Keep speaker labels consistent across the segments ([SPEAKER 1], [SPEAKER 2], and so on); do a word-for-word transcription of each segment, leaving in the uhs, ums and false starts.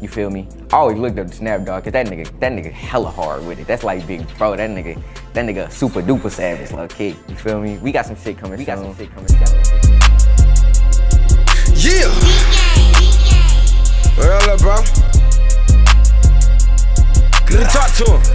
[SPEAKER 1] You feel me? I always looked up to Snap Dog, cause that nigga, that nigga hella hard with it. That's like big bro. That nigga, that nigga super duper savage, low kid. You feel me? We got some shit coming. We got some shit coming. We got some shit coming.
[SPEAKER 2] Yeah. Well, up, bro. Good to talk to him.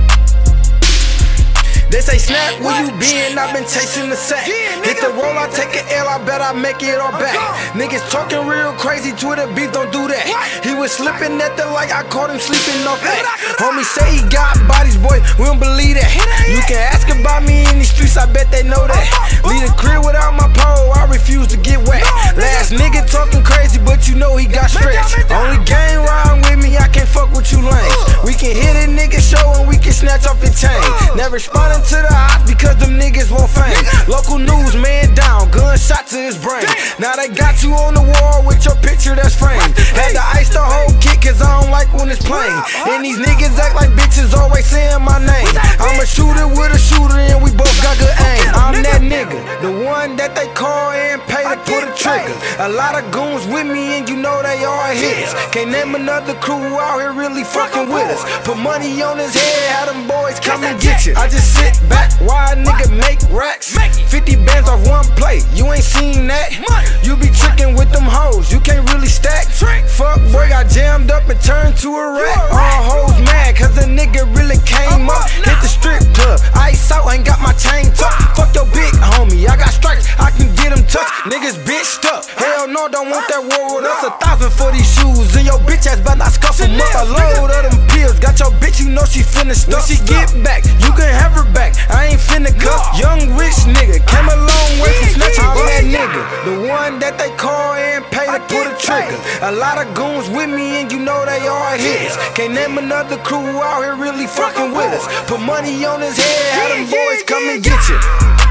[SPEAKER 2] They say, Snap, where you been? I've been chasing the sack. Hit the roll, I take an L, I bet I make it all back. Niggas talking real crazy, Twitter beef, don't do that. He was slipping at the light, I caught him sleeping off that. Homie say he got bodies, boy, we don't believe that. You can ask about me in these streets, I bet they know that. Leave the crib without my pole, I refuse to get wet. Last nigga talking crazy, but you know he got stretched. Only gang riding with me, I can't fuck with you lames. We can hit a nigga show and we can snatch off your chain. Never responding to the ops because them niggas want fame. Local news, man down, gunshot to his brain. Now they got you on the wall with your picture that's framed. Had to ice the whole kit cause I don't like when it's plain. And these niggas act like bitches always saying my name. I'm a shooter with a shooter and we both got good aim. I'm that nigga, the one that they call and pay to pull the trigger. A lot of goons with me and you know they all hitters. Can't name another crew out here really fucking with us. Put money on his head, have them boys come and get you. I just sit back, why a nigga make racks? fifty bands off one plate, you ain't seen that. You be tricking with them hoes, you can't really stack. Fuck boy got jammed up and turned to a rat. All hoes mad cause a nigga really came up. Hit the strip club, ice out, ain't got my chain tucked. Fuck your big homie, I got stripes, I can get them touched. Niggas bitched up, hell no, don't want that war with us. A thousand for these shoes, and your bitch ass better not scuff them up. A load of them pills, got your bitch, you know she finna stuff. When she get back, you can have her back, I ain't finna cuff. Young rich nigga, came a long way from snatching on that nigga. The one that they call and pay to pull the trigger. A lot of goons with me and you know they all hitters. Can't name another crew out here really fucking with us. Put money on his head, have them boys come and get you.